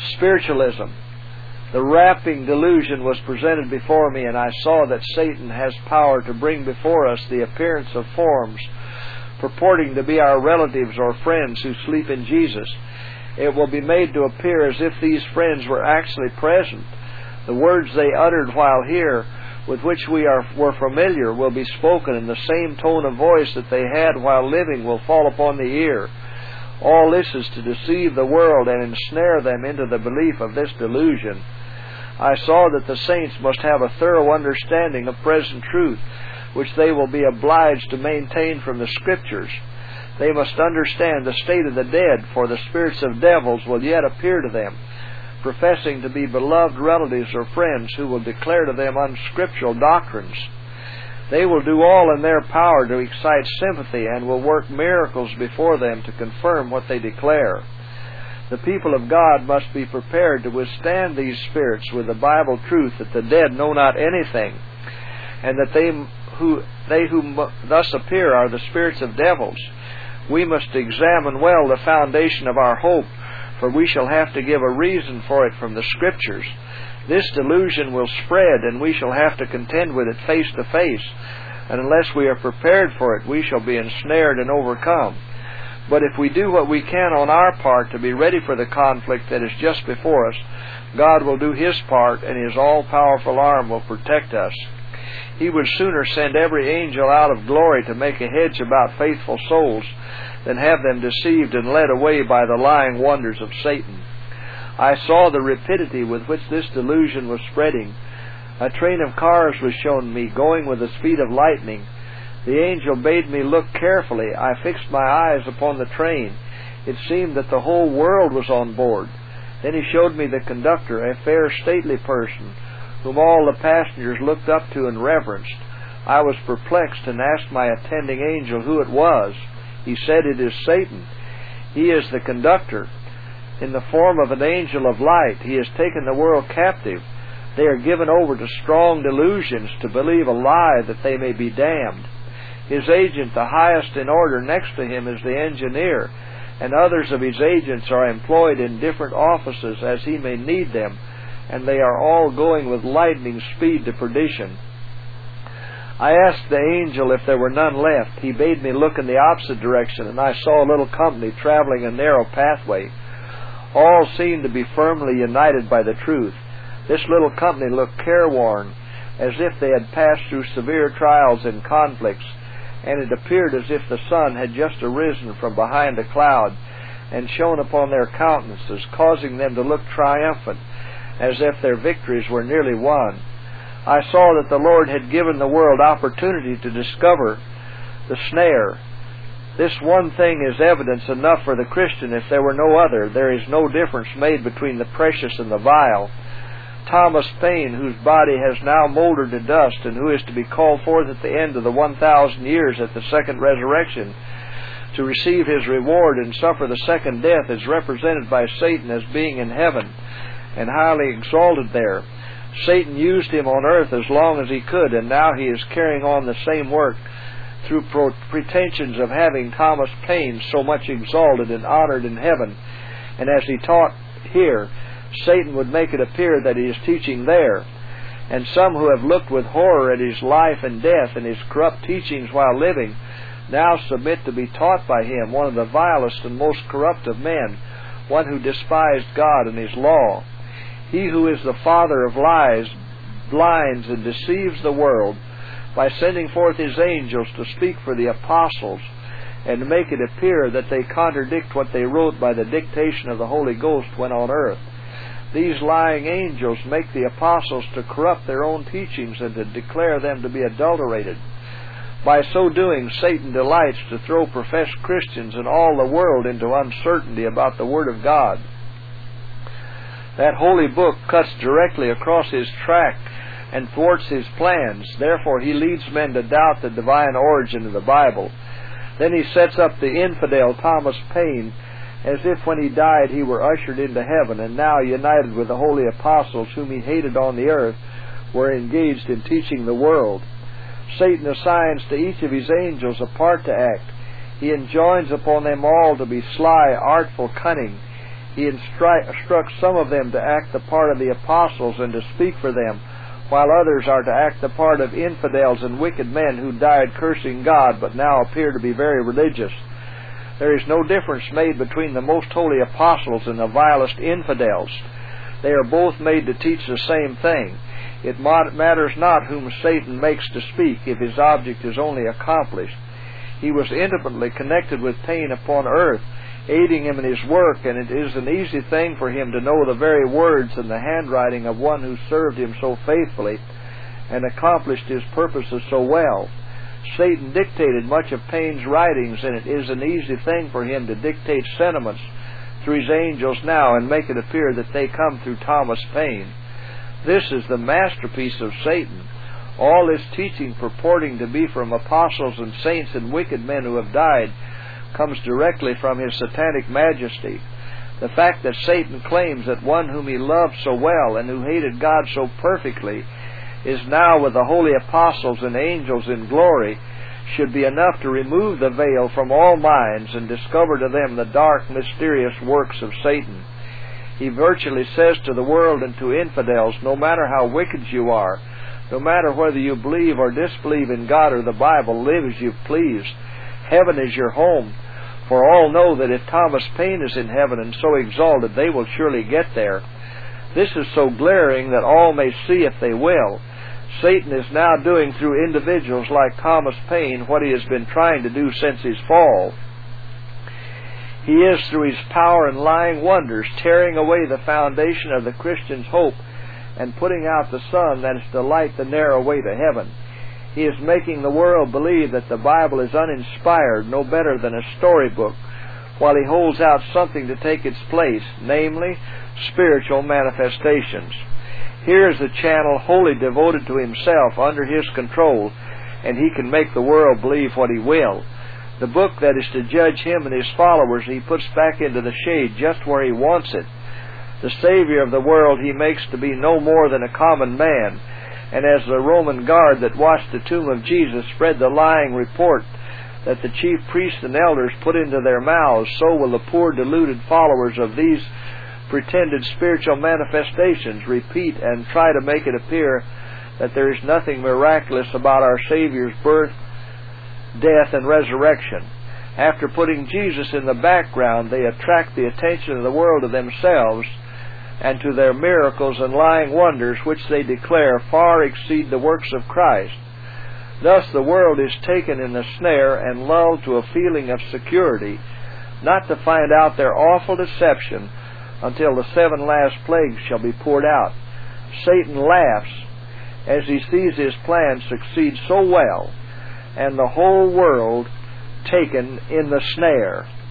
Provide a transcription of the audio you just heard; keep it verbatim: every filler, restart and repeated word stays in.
Spiritualism. The wrapping delusion was presented before me, and I saw that Satan has power to bring before us the appearance of forms purporting to be our relatives or friends who sleep in Jesus. It will be made to appear as if these friends were actually present. The words they uttered while here, with which we are were familiar, will be spoken, and the same tone of voice that they had while living will fall upon the ear. All this is to deceive the world and ensnare them into the belief of this delusion. I saw that the saints must have a thorough understanding of present truth, which they will be obliged to maintain from the Scriptures. They must understand the state of the dead, for the spirits of devils will yet appear to them, professing to be beloved relatives or friends who will declare to them unscriptural doctrines. They will do all in their power to excite sympathy and will work miracles before them to confirm what they declare. The people of God must be prepared to withstand these spirits with the Bible truth that the dead know not anything, and that they who, they who thus appear are the spirits of devils. We must examine well the foundation of our hope, for we shall have to give a reason for it from the Scriptures. This delusion will spread, and we shall have to contend with it face to face, and unless we are prepared for it, we shall be ensnared and overcome. But if we do what we can on our part to be ready for the conflict that is just before us, God will do His part, and His all-powerful arm will protect us. He would sooner send every angel out of glory to make a hedge about faithful souls than have them deceived and led away by the lying wonders of Satan. I saw the rapidity with which this delusion was spreading. A train of cars was shown me, going with the speed of lightning. The angel bade me look carefully. I fixed my eyes upon the train. It seemed that the whole world was on board. Then he showed me the conductor, a fair, stately person, whom all the passengers looked up to and reverenced. I was perplexed and asked my attending angel who it was. He said, "It is Satan. He is the conductor. In the form of an angel of light, he has taken the world captive. They are given over to strong delusions to believe a lie that they may be damned. His agent, the highest in order next to him, is the engineer, and others of his agents are employed in different offices as he may need them, and they are all going with lightning speed to perdition." I asked the angel if there were none left. He bade me look in the opposite direction, and I saw a little company traveling a narrow pathway. All seemed to be firmly united by the truth. This little company looked careworn, as if they had passed through severe trials and conflicts, and it appeared as if the sun had just arisen from behind a cloud and shone upon their countenances, causing them to look triumphant, as if their victories were nearly won. I saw that the Lord had given the world opportunity to discover the snare. This one thing is evidence enough for the Christian if there were no other. There is no difference made between the precious and the vile. Thomas Paine, whose body has now mouldered to dust and who is to be called forth at the end of the one thousand years at the second resurrection to receive his reward and suffer the second death, is represented by Satan as being in heaven and highly exalted there. Satan used him on earth as long as he could, and now he is carrying on the same work through pro- pretensions of having Thomas Paine so much exalted and honored in heaven. And as he taught here, Satan would make it appear that he is teaching there. And some who have looked with horror at his life and death and his corrupt teachings while living now submit to be taught by him, one of the vilest and most corrupt of men, one who despised God and His law. He who is the father of lies blinds and deceives the world by sending forth His angels to speak for the apostles and to make it appear that they contradict what they wrote by the dictation of the Holy Ghost when on earth. These lying angels make the apostles to corrupt their own teachings and to declare them to be adulterated. By so doing, Satan delights to throw professed Christians and all the world into uncertainty about the Word of God. That holy book cuts directly across his track and thwarts his plans. Therefore, he leads men to doubt the divine origin of the Bible. Then he sets up the infidel Thomas Paine as if when he died he were ushered into heaven, and now, united with the holy apostles whom he hated on the earth, were engaged in teaching the world. Satan assigns to each of his angels a part to act. He enjoins upon them all to be sly, artful, cunning. He instru- instructs some of them to act the part of the apostles and to speak for them, while others are to act the part of infidels and wicked men who died cursing God but now appear to be very religious. There is no difference made between the most holy apostles and the vilest infidels. They are both made to teach the same thing. It matters not whom Satan makes to speak if his object is only accomplished. He was intimately connected with pain upon earth, aiding him in his work, and it is an easy thing for him to know the very words and the handwriting of one who served him so faithfully and accomplished his purposes so well. Satan dictated much of Paine's writings, and it is an easy thing for him to dictate sentiments through his angels now and make it appear that they come through Thomas Paine. This is the masterpiece of Satan. All this teaching purporting to be from apostles and saints and wicked men who have died comes directly from his satanic majesty. The fact that Satan claims that one whom he loved so well and who hated God so perfectly is now with the holy apostles and angels in glory should be enough to remove the veil from all minds and discover to them the dark, mysterious works of Satan. He virtually says to the world and to infidels, no matter how wicked you are, no matter whether you believe or disbelieve in God or the Bible, live as you please. Heaven is your home, for all know that if Thomas Paine is in heaven and so exalted, they will surely get there. This is so glaring that all may see if they will. Satan is now doing through individuals like Thomas Paine what he has been trying to do since his fall. He is, through his power and lying wonders, tearing away the foundation of the Christian's hope and putting out the sun that is to light the narrow way to heaven. He is making the world believe that the Bible is uninspired, no better than a storybook, while he holds out something to take its place, namely, spiritual manifestations. Here is a channel wholly devoted to himself, under his control, and he can make the world believe what he will. The book that is to judge him and his followers he puts back into the shade just where he wants it. The Savior of the world he makes to be no more than a common man, and as the Roman guard that watched the tomb of Jesus spread the lying report that the chief priests and elders put into their mouths, so will the poor deluded followers of these pretended spiritual manifestations repeat and try to make it appear that there is nothing miraculous about our Savior's birth, death, and resurrection. After putting Jesus in the background, they attract the attention of the world to themselves and to their miracles and lying wonders, which they declare far exceed the works of Christ. Thus the world is taken in the snare and lulled to a feeling of security, not to find out their awful deception until the seven last plagues shall be poured out. Satan laughs as he sees his plan succeed so well, and the whole world taken in the snare.